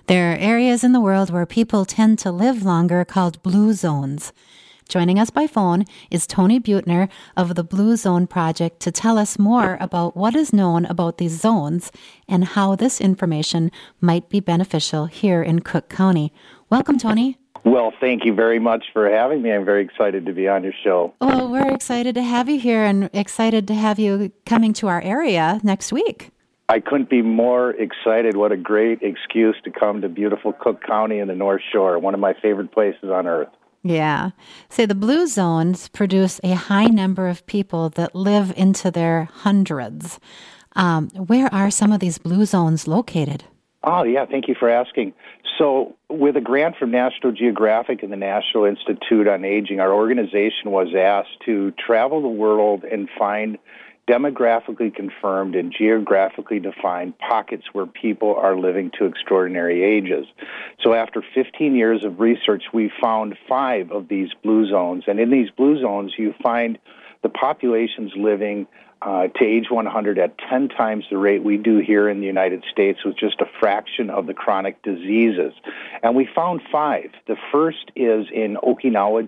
There are areas in the world where people tend to live longer called blue zones. Joining us by phone is Tony Buettner of the Blue Zone Project to tell us more about what is known about these zones and how this information might be beneficial here in Cook County. Welcome, Tony. Well, thank you very much for having me. I'm very excited to be on your show. Well, we're excited to have you here and excited to have you coming to our area next week. I couldn't be more excited. What a great excuse to come to beautiful Cook County in the North Shore, one of my favorite places on earth. Yeah. Say the blue zones produce a high number of people that live into their hundreds. Where are some of these blue zones located? Oh, yeah. Thank you for asking. So with a grant from National Geographic and the National Institute on Aging, our organization was asked to travel the world and find demographically confirmed and geographically defined pockets where people are living to extraordinary ages. So after 15 years of research, we found 5 of these blue zones. And in these blue zones, you find the populations living to age 100 at 10 times the rate we do here in the United States, with just a fraction of the chronic diseases. And we found 5. The first is in Okinawa,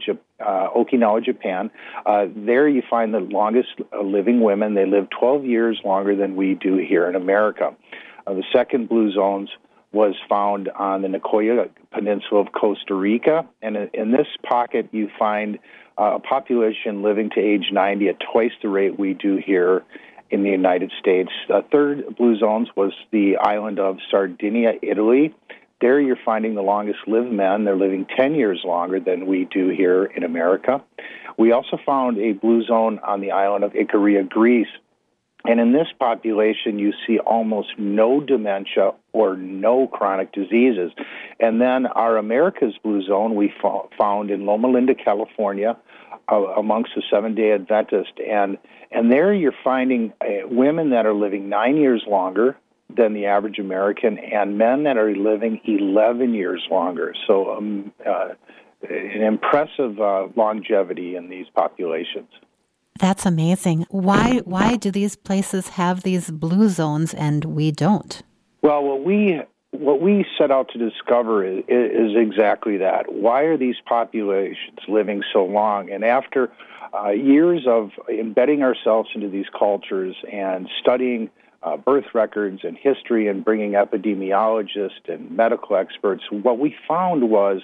Japan. There you find the longest living women. They live 12 years longer than we do here in America. The second blue zones was found on the Nicoya Peninsula of Costa Rica. And in this pocket, you find a population living to age 90 at twice the rate we do here in the United States. Third blue zones was the island of Sardinia, Italy. There you're finding the longest lived men. They're living 10 years longer than we do here in America. We also found a blue zone on the island of Ikaria, Greece. And in this population, you see almost no dementia or no chronic diseases. And then our America's Blue Zone we found in Loma Linda, California, amongst the Seventh-day Adventists. And there you're finding women that are living 9 years longer than the average American, and men that are living 11 years longer. So an impressive longevity in these populations. That's amazing. Why do these places have these blue zones and we don't? Well, what we set out to discover is exactly that. Why are these populations living so long? And after years of embedding ourselves into these cultures and studying birth records and history and bringing epidemiologists and medical experts, what we found was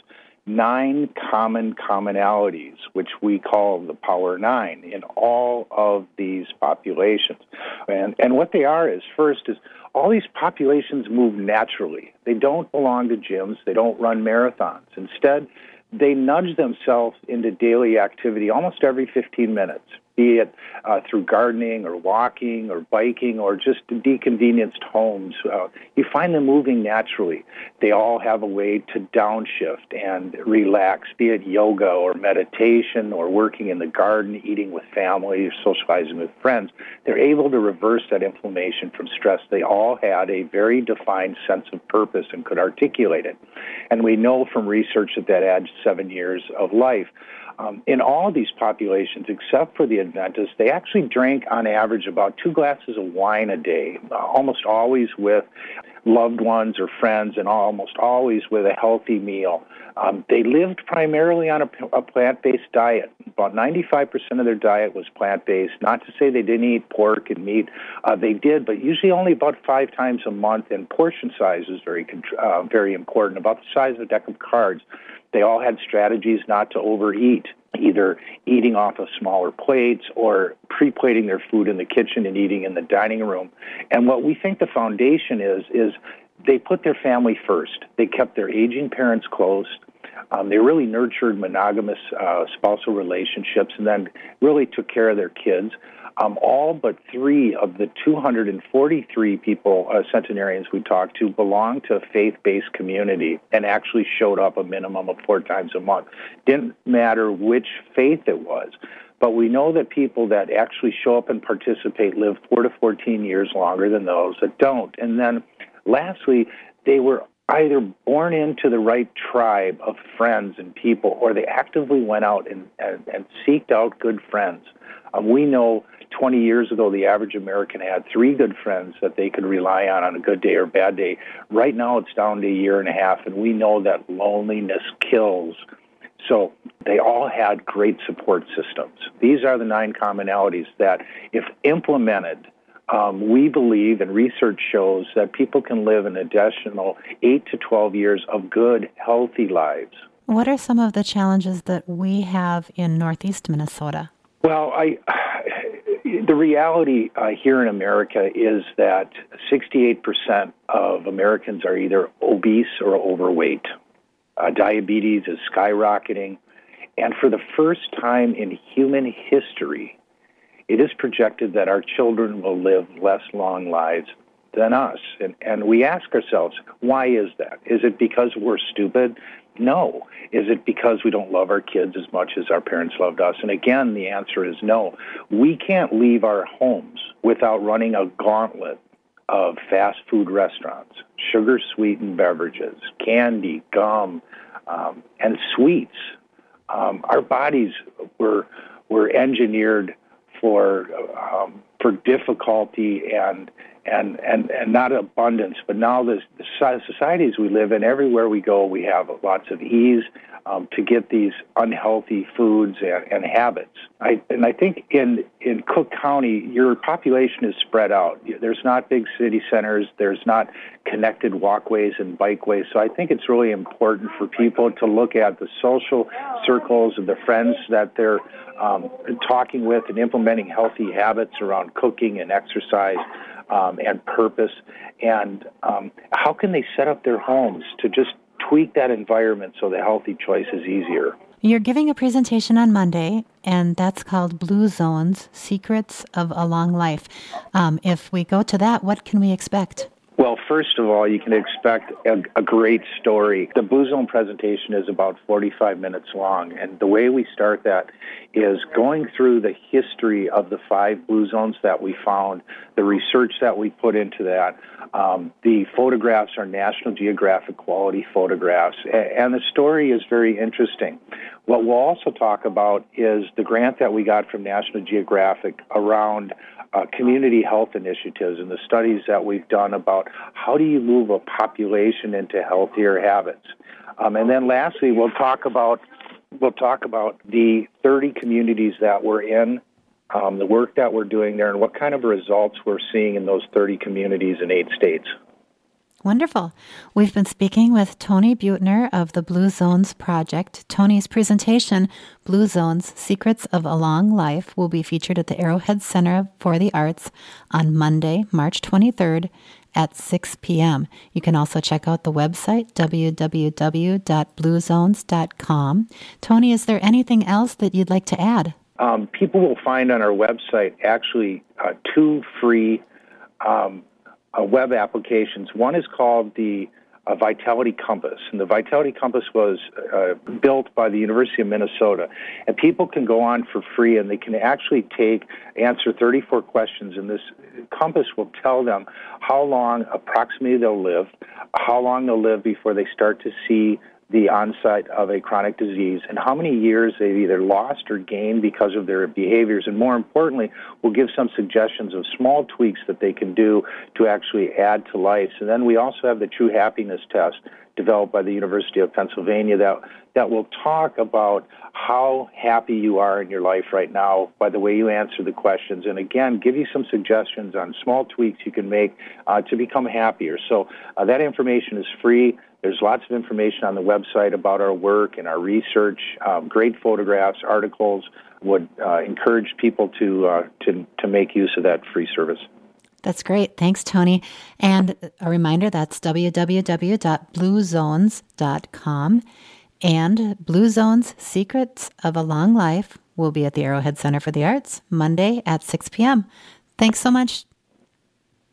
9 common commonalities, which we call the Power 9, in all of these populations. And what they are is, first, is all these populations move naturally. They don't belong to gyms. They don't run marathons. Instead, they nudge themselves into daily activity almost every 15 minutes, be it through gardening or walking or biking or just deconvenienced homes. You find them moving naturally. They all have a way to downshift and relax, be it yoga or meditation or working in the garden, eating with family, or socializing with friends. They're able to reverse that inflammation from stress. They all had a very defined sense of purpose and could articulate it. And we know from research that adds 7 years of life. In all these populations, except for the Adventists, they actually drank on average about 2 glasses of wine a day, almost always with loved ones or friends, and almost always with a healthy meal. They lived primarily on a plant-based diet. About 95% of their diet was plant-based. Not to say they didn't eat pork and meat. They did, but usually only about 5 times a month, and portion size is very important, about the size of a deck of cards. They all had strategies not to overeat, either eating off of smaller plates or pre-plating their food in the kitchen and eating in the dining room. And what we think the foundation is they put their family first. They kept their aging parents close. They really nurtured monogamous spousal relationships and then really took care of their kids. All but 3 of the 243 people, centenarians we talked to, belonged to a faith-based community and actually showed up a minimum of 4 times a month. Didn't matter which faith it was. But we know that people that actually show up and participate live 4 to 14 years longer than those that don't. And then lastly, they were either born into the right tribe of friends and people, or they actively went out and seeked out good friends. We know 20 years ago, the average American had 3 good friends that they could rely on a good day or bad day. Right now, it's down to 1.5 years, and we know that loneliness kills. So they all had great support systems. These are the 9 commonalities that, if implemented, we believe, and research shows, that people can live an additional 8 to 12 years of good, healthy lives. What are some of the challenges that we have in Northeast Minnesota? Well, the reality here in America is that 68% of Americans are either obese or overweight. Diabetes is skyrocketing. And for the first time in human history, it is projected that our children will live less long lives than us. And we ask ourselves, why is that? Is it because we're stupid? No. Is it because we don't love our kids as much as our parents loved us? And again, the answer is no. We can't leave our homes without running a gauntlet of fast food restaurants, sugar-sweetened beverages, candy, gum, and sweets. Our bodies were engineered for difficulty and not abundance. But now the societies we live in, everywhere we go, we have lots of ease to get these unhealthy foods and habits. I think in Cook County, your population is spread out. There's not big city centers. There's not connected walkways and bikeways. So I think it's really important for people to look at the social circles of the friends that they're talking with and implementing healthy habits around cooking and exercise and purpose. And how can they set up their homes to just tweak that environment so the healthy choice is easier? You're giving a presentation on Monday, and that's called Blue Zones, Secrets of a Long Life. If we go to that, what can we expect? Well, first of all, you can expect a great story. The Blue Zone presentation is about 45 minutes long, and the way we start that is going through the history of the 5 Blue Zones that we found, the research that we put into that. The photographs are National Geographic quality photographs, and the story is very interesting. What we'll also talk about is the grant that we got from National Geographic around community health initiatives and the studies that we've done about how do you move a population into healthier habits. And then lastly, we'll talk about the 30 communities that we're in, the work that we're doing there, and what kind of results we're seeing in those 30 communities in 8 states. Wonderful. We've been speaking with Tony Buettner of the Blue Zones Project. Tony's presentation, Blue Zones, Secrets of a Long Life, will be featured at the Arrowhead Center for the Arts on Monday, March 23rd at 6 p.m. You can also check out the website, www.bluezones.com. Tony, is there anything else that you'd like to add? People will find on our website actually 2 free web applications. One is called the Vitality Compass, and the Vitality Compass was built by the University of Minnesota, and people can go on for free, and they can actually answer 34 questions, and this compass will tell them how long approximately they'll live, how long they'll live before they start to see the onset of a chronic disease, and how many years they've either lost or gained because of their behaviors. And more importantly, we'll give some suggestions of small tweaks that they can do to actually add to life. And then we also have the True Happiness Test developed by the University of Pennsylvania that will talk about how happy you are in your life right now by the way you answer the questions, and again, give you some suggestions on small tweaks you can make to become happier. So that information is free. There's lots of information on the website about our work and our research, great photographs, articles. Would encourage people to make use of that free service. That's great. Thanks, Tony. And a reminder, that's www.bluezones.com. And Blue Zones, Secrets of a Long Life will be at the Arrowhead Center for the Arts Monday at 6 p.m. Thanks so much,